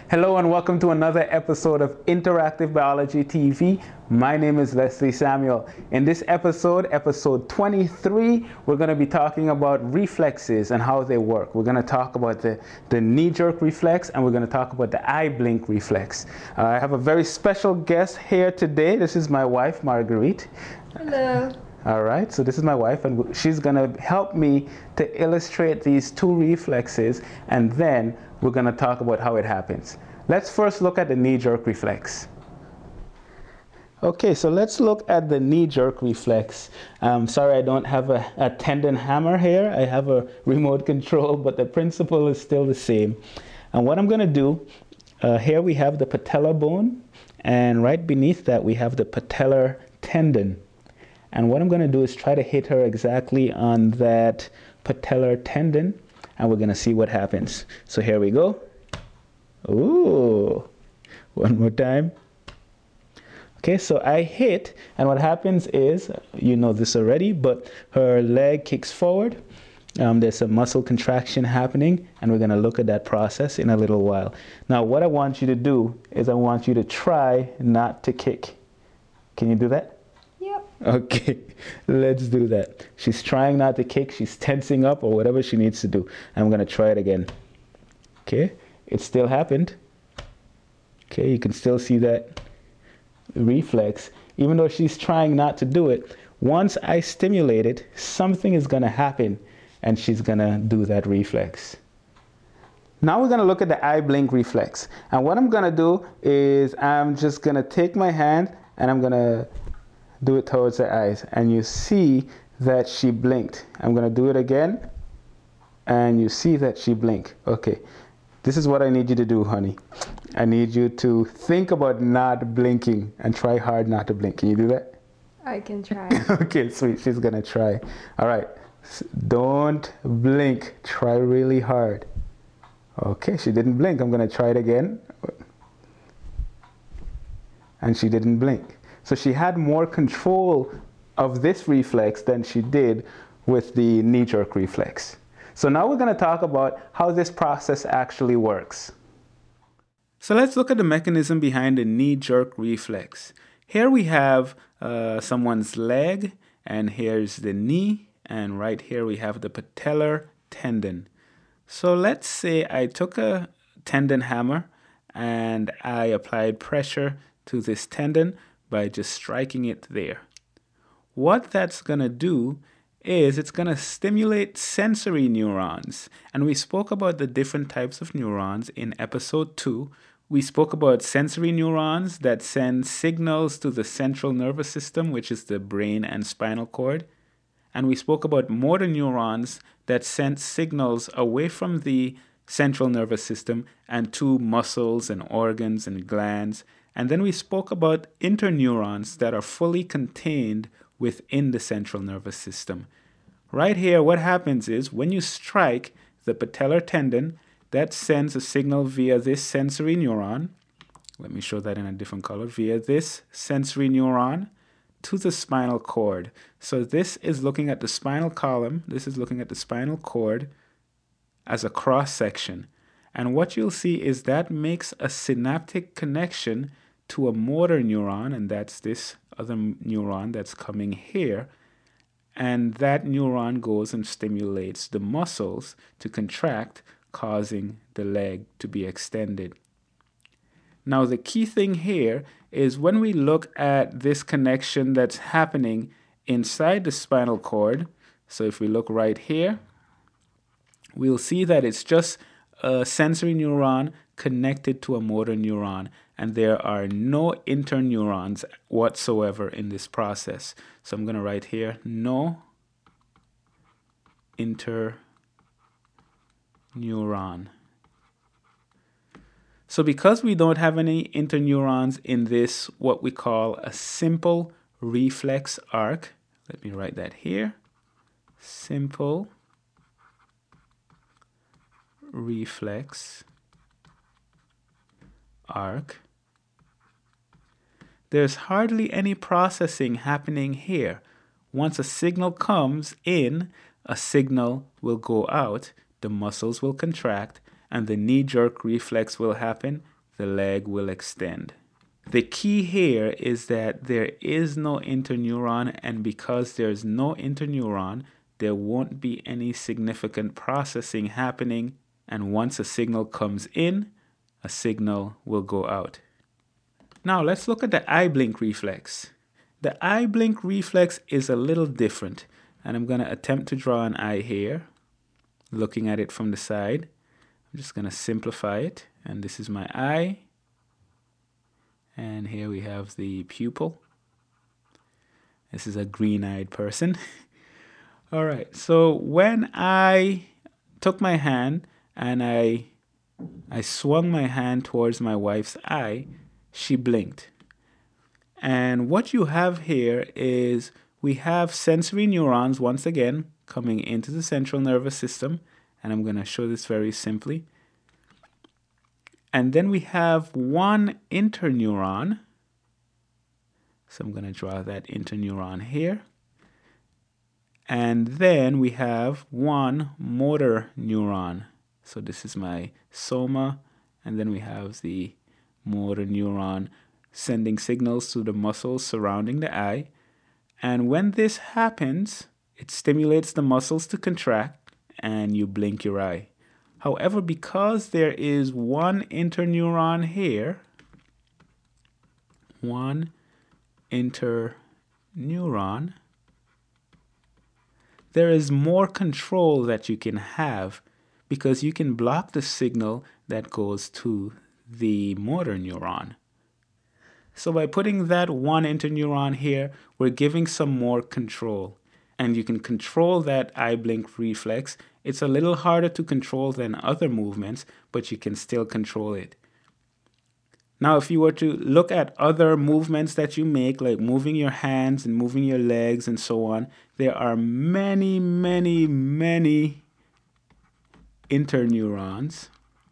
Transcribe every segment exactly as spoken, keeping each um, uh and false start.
Hello and welcome to another episode of Interactive Biology T V. My name is Leslie Samuel. In this episode, episode twenty-three, we're going to be talking about reflexes and how they work. We're going to talk about the, the knee-jerk reflex, and we're going to talk about the eye blink reflex. Uh, I have a very special guest here today. This is my wife, Marguerite. Hello. All right, so this is my wife, and she's going to help me to illustrate these two reflexes, and then we're going to talk about how it happens. Let's first look at the knee-jerk reflex. Okay, so let's look at the knee-jerk reflex. Um, sorry, I don't have a, a tendon hammer here. I have a remote control, but the principle is still the same. And what I'm going to do, uh, here we have the patellar bone, and right beneath that we have the patellar tendon. And what I'm going to do is try to hit her exactly on that patellar tendon, and we're going to see what happens. So here we go. Ooh, one more time. Okay, so I hit, and what happens is, you know this already, but her leg kicks forward. Um, there's a muscle contraction happening, and we're going to look at that process in a little while. Now, what I want you to do is I want you to try not to kick. Can you do that? Yep. Okay, let's do that. She's trying not to kick. She's tensing up or whatever she needs to do. And I'm going to try it again. Okay, it still happened. Okay, you can still see that reflex. Even though she's trying not to do it, once I stimulate it, something is going to happen, and she's going to do that reflex. Now we're going to look at the eye blink reflex. And what I'm going to do is I'm just going to take my hand, and I'm going to do it towards her eyes, and you see that she blinked. I'm going to do it again, and you see that she blinked. Okay, this is what I need you to do, honey. I need you to think about not blinking and try hard not to blink. Can you do that? I can try. Okay, sweet. She's going to try. All right. Don't blink. Try really hard. Okay, she didn't blink. I'm going to try it again. And she didn't blink. So she had more control of this reflex than she did with the knee-jerk reflex. So now we're going to talk about how this process actually works. So let's look at the mechanism behind the knee-jerk reflex. Here we have uh, someone's leg, and here's the knee, and right here we have the patellar tendon. So let's say I took a tendon hammer and I applied pressure to this tendon by just striking it there. What that's going to do is it's going to stimulate sensory neurons. And we spoke about the different types of neurons in episode two. We spoke about sensory neurons that send signals to the central nervous system, which is the brain and spinal cord. And we spoke about motor neurons that send signals away from the central nervous system and to muscles and organs and glands. And then we spoke about interneurons that are fully contained within the central nervous system. Right here, what happens is when you strike the patellar tendon, that sends a signal via this sensory neuron. Let me show that in a different color. Via this sensory neuron to the spinal cord. So this is looking at the spinal column. This is looking at the spinal cord as a cross section. And what you'll see is that makes a synaptic connection to a motor neuron, and that's this other neuron that's coming here. And that neuron goes and stimulates the muscles to contract, causing the leg to be extended. Now, the key thing here is when we look at this connection that's happening inside the spinal cord, so if we look right here, we'll see that it's just a sensory neuron connected to a motor neuron, and there are no interneurons whatsoever in this process. So I'm going to write here, no interneuron. So because we don't have any interneurons in this, what we call a simple reflex arc, let me write that here, simple reflex arc, there's hardly any processing happening here. Once a signal comes in, a signal will go out, the muscles will contract, and the knee-jerk reflex will happen, the leg will extend. The key here is that there is no interneuron, and because there's no interneuron, there won't be any significant processing happening, and once a signal comes in, a signal will go out. Now let's look at the eye blink reflex. The eye blink reflex is a little different, and I'm going to attempt to draw an eye here, looking at it from the side. I'm just going to simplify it, and this is my eye. And here we have the pupil. This is a green-eyed person. All right, so when I took my hand and I, I swung my hand towards my wife's eye, she blinked. And what you have here is we have sensory neurons, once again, coming into the central nervous system. And I'm going to show this very simply. And then we have one interneuron. So I'm going to draw that interneuron here. And then we have one motor neuron. So this is my soma. And then we have the motor neuron sending signals to the muscles surrounding the eye. And when this happens, it stimulates the muscles to contract and you blink your eye. However, because there is one interneuron here, one interneuron, there is more control that you can have because you can block the signal that goes to the motor neuron. So by putting that one interneuron here, we're giving some more control. And you can control that eye blink reflex. It's a little harder to control than other movements, but you can still control it. Now, if you were to look at other movements that you make, like moving your hands and moving your legs and so on, there are many, many, many interneurons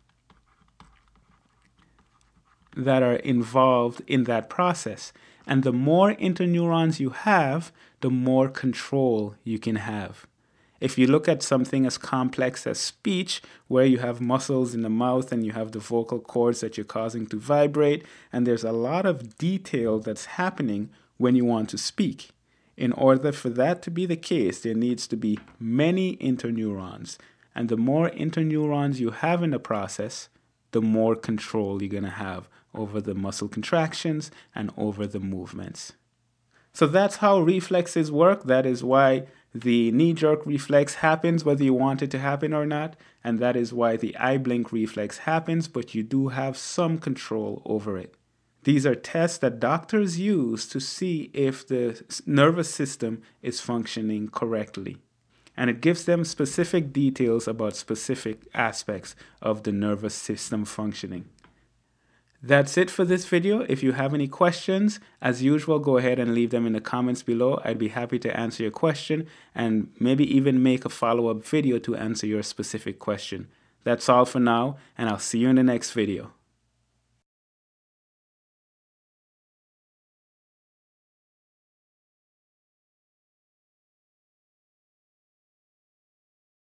that are involved in that process. And the more interneurons you have, the more control you can have. If you look at something as complex as speech, where you have muscles in the mouth and you have the vocal cords that you're causing to vibrate, and there's a lot of detail that's happening when you want to speak. In order for that to be the case, there needs to be many interneurons. And the more interneurons you have in the process, the more control you're going to have over the muscle contractions and over the movements. So that's how reflexes work. That is why the knee-jerk reflex happens whether you want it to happen or not. And that is why the eye blink reflex happens, but you do have some control over it. These are tests that doctors use to see if the nervous system is functioning correctly. And it gives them specific details about specific aspects of the nervous system functioning. That's it for this video. If you have any questions, as usual, go ahead and leave them in the comments below. I'd be happy to answer your question and maybe even make a follow-up video to answer your specific question. That's all for now, and I'll see you in the next video.